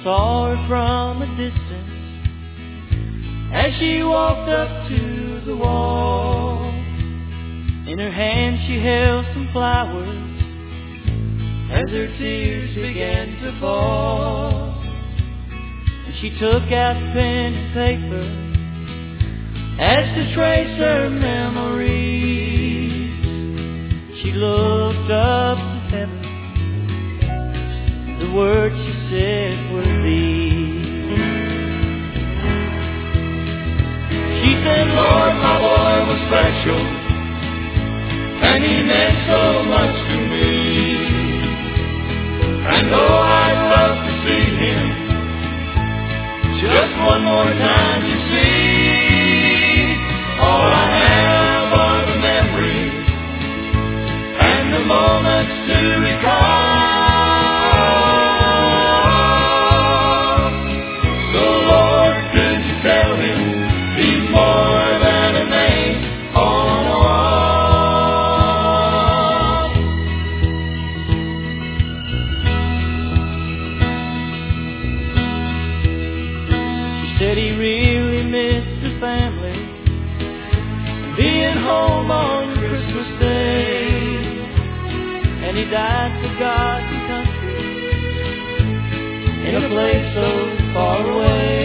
saw her from a distance as she walked up to the wall. In her hand she held some flowers as her tears began to fall. And she took out pen and paper as to trace her memories. She looked up to heaven. The words she said were these. She said, Lord, my boy was special, and he meant so much to me. And though I'd love to see him just one more time, you see, all I have are the memories and the moments to recall. So Lord, could you tell him he's more than a name on a wall? She said he really missed the family, being home on Christmas Day, and he died for God and country in a place so far away.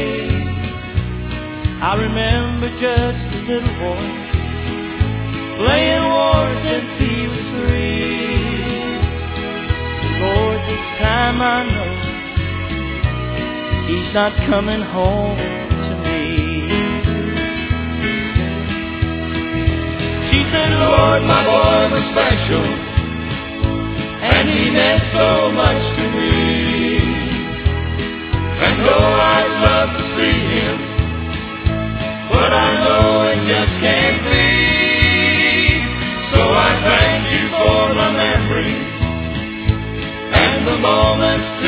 I remember just a little boy playing wars since he was 3. Lord, this time I know he's not coming home to me. She said, Lord, my boy was special, and he meant so much to me. And though I'd love to see him, but I know it just can't be. So I thank you for my memories and the moments to